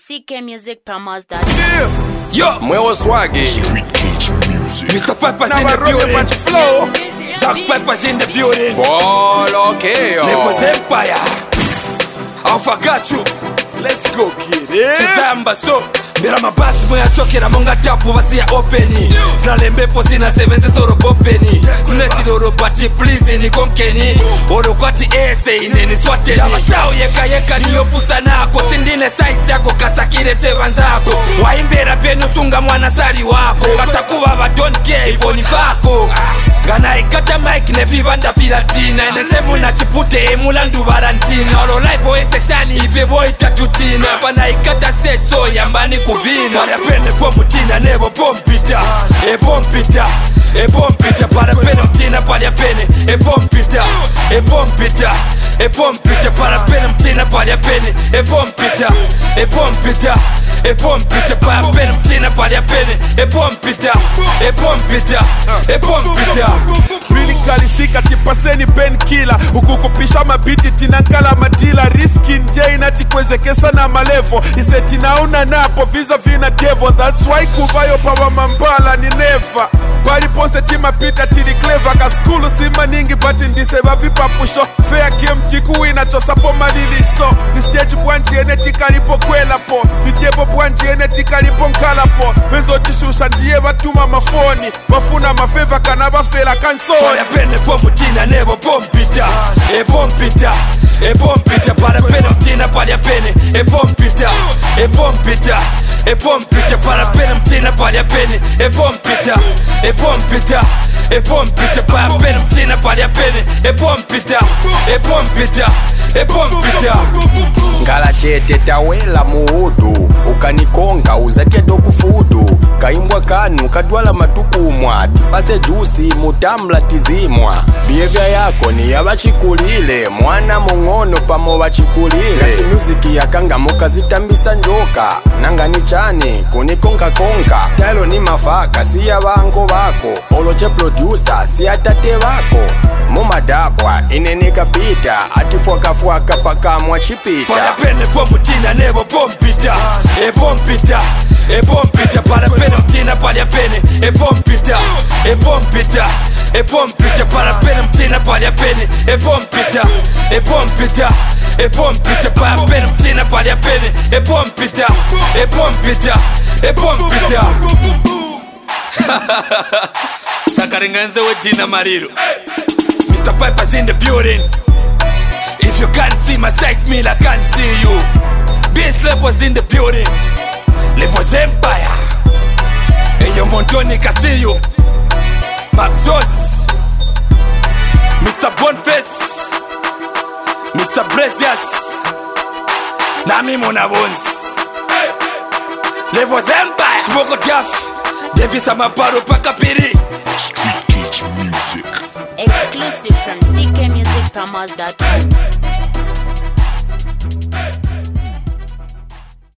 ckmusicpromos.com. Yo, Mwewo Swaggy, Street Cage Music. Mr. Pepper's now in I the run a building. bunch of flow. Jack Pepper's in the building. Ball okay, Levels Empire. I forgot you. Let's go get it. Chizamba so Mira mabasi mwe achokera monga tapu basi ya openi Sinalembepo sina sevenze soro bopeni Sina chidoro bati please ni konkeni Oro kwati ese ineni swateni Yao yeka yeka niyo pusa nako Sindine size yako kasakire chevanzako Waimbera penu sunga mwana sari wako Katakuwa don't care hivyo ni fako Gana ikata mic nefibanda filatina Enesemu na chipute emulandu barantina Oro life oeste shani ife boy tatutina Bana ikata stage so yambani kuvina Para pene po mutina nebo pompita E pompita E pompita para pene mutina para pene E pompita E pompita E pompita para pene mutina para pene E pompita E pompita E pompita para pene mutina para pene E pompita E pompita E pompita Really kalisika tipaseni pen killer Ukukupisha mabiti tinankala madila Riski nje inatikwezekesa na malevo Iseti nauna napo visa vina devo That's why kubayo pawa mambala ni never Bali pose tima pita tili clever Kaskulu sima ningi bati ndiseba vipa pusho Fair game tiku inachosapo malilisho Ni stage bwanji ene tikalipo kwela po Ni tebo bwanji ene tikalipo nkala po Benzo tishusha ndiye batuma mafoni Bafuna mafeva kanaba fela kansoni Para pene po mutina nebo pompita E pompita E pompita para pene mutina para pene E pompita E pompita E pompita para pene mutina para pene E pompita E pompita E pompita para pene mutina para pene E pompita E pompita E pompita Ngala chete tawela muudu Ukanikonga uzate dokufudu Kaimbwa kanu kadwala matukumwa Tipase jusi mutamla tizimwa Behavior yako ni ya bachikulile Mwana mungono pamo bachikulile Gati muziki ya kanga muka zitambisa njoka Nanga ni chani kunikonga konga Style ni mafaka si ya bango bako Oloche producer si ya tate bako Mumadabwa inenika pita Atifuaka paka mwachipita Para pene po mutina nebo pompita E pompita E pompita para pene mutina para pene E pompita E pompita E pompita para pene mutina para pene E pompita E pompita E pompita para pene mutina para pene E pompita E pompita E pompita Sakarenganze wedina mariro Mr. Piper's in the building. If you can't see my sight meal, I can't see you. Bass Levels in the building. Levels Empire. Hey, yo Montoni Casillo. Max Joss. Mr. Boniface. Mr. Brazias. Nami Mona Bones. Levels Empire. Smoko Duff. Davis Amaparo Pakapiri. Street Cage Music. Exclusive from ckmusicpromos.com.